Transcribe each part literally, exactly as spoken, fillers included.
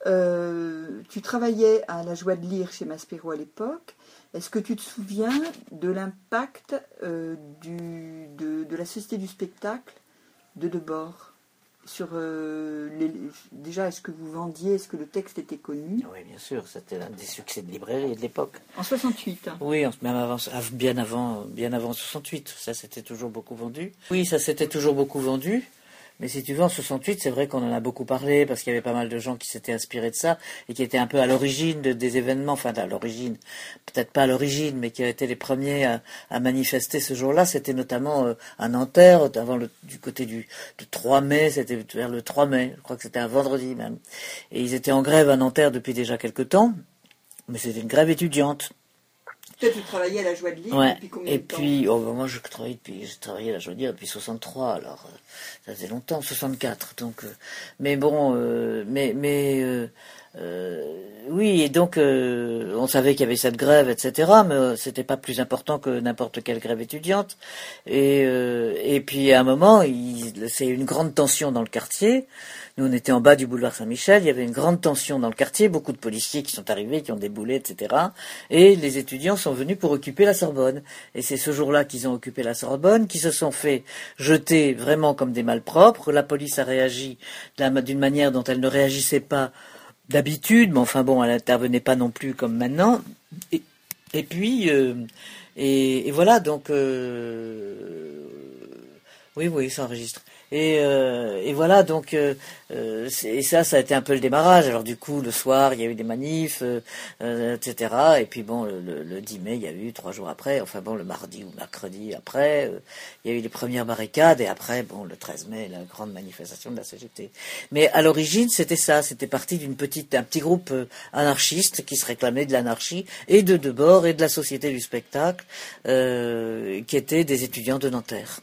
euh, tu travaillais à la Joie de Lire chez Maspero à l'époque. Est-ce que tu te souviens de l'impact euh, du, de, de la Société du spectacle de Debord sur euh, les, déjà, est-ce que vous vendiez, est-ce que le texte était connu? Oui, bien sûr, c'était l'un des succès de librairie de l'époque. En soixante-huit. Oui, même avant, bien avant, bien avant soixante-huit, ça s'était toujours beaucoup vendu. Oui, ça s'était toujours beaucoup vendu. Mais si tu veux, en soixante-huit, c'est vrai qu'on en a beaucoup parlé, parce qu'il y avait pas mal de gens qui s'étaient inspirés de ça, et qui étaient un peu à l'origine de, des événements, enfin à l'origine, peut-être pas à l'origine, mais qui ont été les premiers à, à manifester ce jour-là. C'était notamment euh, à Nanterre, avant le, du côté du, du trois mai, c'était vers le trois mai, je crois que c'était un vendredi même. Et ils étaient en grève à Nanterre depuis déjà quelque temps, mais c'était une grève étudiante. Toi, tu travaillais à la Joie de Lire ouais. depuis combien Et de temps? puis, oh, bah, moi, je travaillais depuis, j'ai travaillé à la Joie de Lire depuis soixante-trois, alors euh, ça faisait longtemps, soixante-quatre. Donc, euh, mais bon, euh, mais mais euh, euh, oui, et donc euh, on savait qu'il y avait cette grève, et cetera. Mais euh, c'était pas plus important que n'importe quelle grève étudiante. Et euh, et puis à un moment, il, c'est une grande tension dans le quartier. Nous, on était en bas du boulevard Saint-Michel, il y avait une grande tension dans le quartier, beaucoup de policiers qui sont arrivés, qui ont déboulé, et cetera. Et les étudiants sont venus pour occuper la Sorbonne. Et c'est ce jour-là qu'ils ont occupé la Sorbonne, qui se sont fait jeter vraiment comme des malpropres. La police a réagi d'une manière dont elle ne réagissait pas d'habitude, mais enfin bon, elle n'intervenait pas non plus comme maintenant. Et, et puis, euh, et, et voilà, donc... Euh, oui, oui, ça enregistre. Et, euh, et voilà, donc, euh, euh, et ça, ça a été un peu le démarrage. Alors du coup, le soir, il y a eu des manifs, euh, euh, et cetera. Et puis bon, le, le, le dix mai, il y a eu trois jours après, enfin bon, le mardi ou mercredi après, euh, il y a eu les premières barricades. Et après, bon, le treize mai, la grande manifestation de la C G T. Mais à l'origine, c'était ça. C'était parti d'une petite, un petit groupe euh, anarchiste qui se réclamait de l'anarchie et de Debord et de la Société du spectacle, euh, qui étaient des étudiants de Nanterre.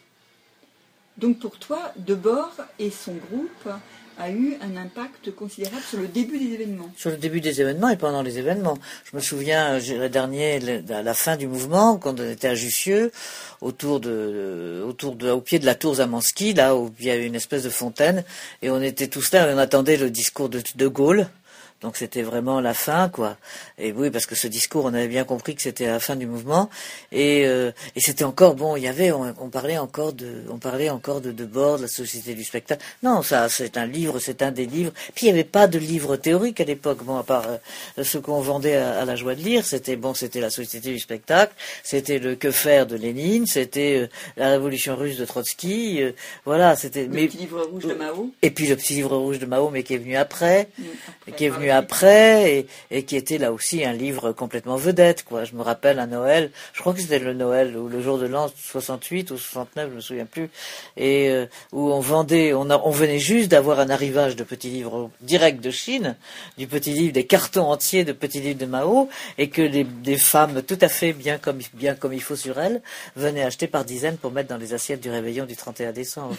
Donc pour toi, Debord et son groupe a eu un impact considérable sur le début des événements. Sur le début des événements et pendant les événements. Je me souviens, le dernier, à la fin du mouvement, quand on était à Jussieu, autour de, autour de, au pied de la tour Zamanski, là où il y a eu une espèce de fontaine, et on était tous là et on attendait le discours de De Gaulle. Donc c'était vraiment la fin, quoi. Et oui, parce que ce discours, on avait bien compris que c'était la fin du mouvement. Et, euh, et c'était encore bon. Il y avait, on, on parlait encore de, on parlait encore de Debord, de la Société du spectacle. Non, ça, c'est un livre, c'est un des livres. Puis il n'y avait pas de livre théorique à l'époque. Bon, à part euh, ce qu'on vendait à, à la Joie de Lire, c'était bon, c'était la Société du spectacle, c'était le Que faire de Lénine, c'était euh, la Révolution russe de Trotsky. Euh, voilà, c'était. Le mais, petit livre rouge de Mao. Et puis le petit livre rouge de Mao, mais qui est venu après, mmh, après qui est venu après et, et qui était là aussi un livre complètement vedette, quoi. Je me rappelle un Noël, je crois que c'était le Noël ou le jour de l'an soixante-huit ou soixante-neuf, je me souviens plus, et euh, où on vendait, on, a, on venait juste d'avoir un arrivage de petits livres direct de Chine, du petit livre, des cartons entiers de petits livres de Mao, et que les, des femmes tout à fait bien comme, bien comme il faut sur elles venaient acheter par dizaines pour mettre dans les assiettes du réveillon du trente et un décembre.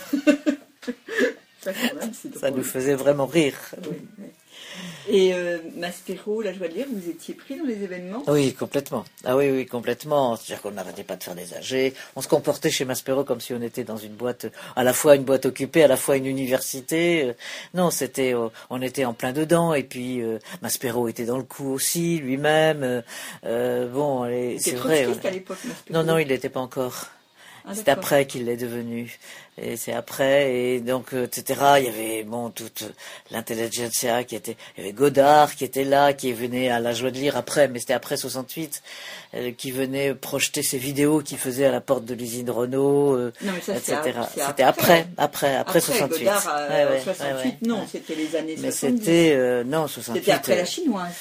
Ça, quand même, c'est Ça nous faisait vraiment rire. Oui, oui. Et euh, Maspero, la Joie de Lire, vous étiez pris dans les événements? Oui, complètement. Ah oui, oui, complètement. C'est-à-dire qu'on n'arrêtait pas de faire des A G. On se comportait chez Maspero comme si on était dans une boîte, à la fois une boîte occupée, à la fois une université. Non, c'était, on était en plein dedans. Et puis euh, Maspero était dans le coup aussi, lui-même. Euh, bon, et, c'est vrai. C'était à l'époque, Maspero. Non, non, il n'était pas encore. Ah, c'est après qu'il l'est devenu. Et c'est après, et donc, euh, et cetera. Il y avait, bon, toute l'intelligentsia qui était, il y avait Godard qui était là, qui venait à la Joie de Lire après, mais c'était après soixante-huit, euh, qui venait projeter ses vidéos qu'il faisait à la porte de l'usine Renault, euh, non, mais ça, et cetera. C'est C'était après, après, après, après soixante-huit. Godard, euh, ouais, ouais, soixante-huit, ouais, ouais, non, ouais. c'était les années mais soixante-dix. Mais c'était, euh, non, soixante-huit. C'était après la chinoise.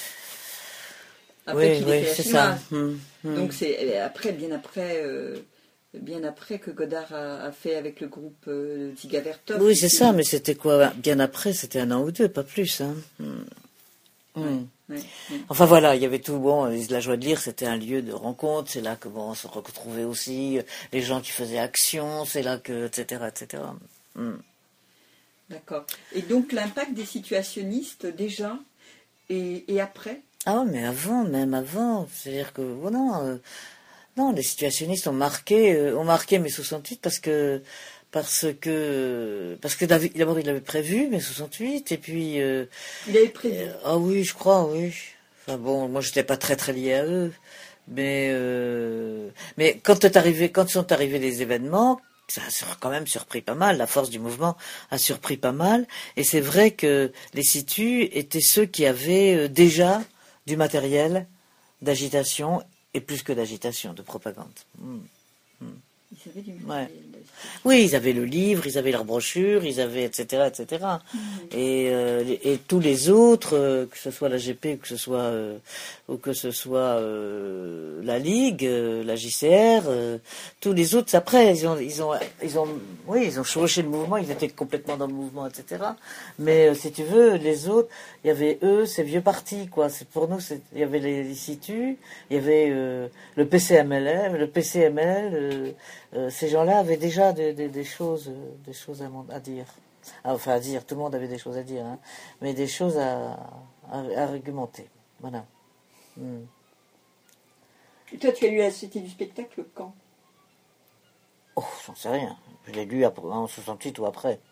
Après oui, qu'il oui, ait fait la c'est chinoise. ça. Hum, hum. Donc c'est après, bien après... Euh, bien après que Godard a, a fait avec le groupe euh, Ziga Vertov. Oui, c'est ça, mais c'était quoi? Bien après, c'était un an ou deux, pas plus. Hein. Hum. Hum. Ouais, ouais, ouais. Enfin voilà, il y avait tout. Bon, la Joie de Lire, c'était un lieu de rencontre. C'est là que bon, on se retrouvait aussi les gens qui faisaient action. C'est là que, et cetera, et cetera. Hum. D'accord. Et donc l'impact des situationnistes déjà et, et après? Ah mais avant, même avant. C'est-à-dire que voilà. Euh, Non, les situationnistes ont marqué, euh, ont marqué mai soixante-huit parce que parce que parce que David, d'abord il avait prévu mai soixante-huit, et puis euh, il avait prévu. Euh, ah oui, je crois, oui. Enfin bon, moi j'étais pas très très lié à eux, mais euh, mais quand est arrivé, quand sont arrivés les événements, ça a quand même surpris pas mal. La force du mouvement a surpris pas mal, et c'est vrai que les situs étaient ceux qui avaient déjà du matériel d'agitation, et plus que d'agitation, de propagande. Mmh. Mmh. Ils avaient du ouais. Oui, ils avaient le livre, ils avaient leur brochure, ils avaient et cetera et cetera. Mmh. Et, euh, et tous les autres, euh, que ce soit la G P, que ce soit euh, ou que ce soit euh, la Ligue, euh, la J C R, euh, tous les autres après, ils ont, ils ont, ils ont, oui, ils ont chevauché le mouvement, ils étaient complètement dans le mouvement, et cetera. Mais euh, si tu veux, les autres, il y avait eux, ces vieux partis, quoi. C'est pour nous, c'est, il y avait les, les situs, il y avait euh, le P C M L, le P C M L. Euh, Euh, ces gens-là avaient déjà des, des, des choses, euh, des choses à, à dire. Ah, enfin, à dire, tout le monde avait des choses à dire, hein, mais des choses à, à, à argumenter. Voilà. Mm. Et toi, tu as lu la Société du spectacle quand? Oh, j'en sais rien. Je l'ai lu après, en soixante-huit ou après.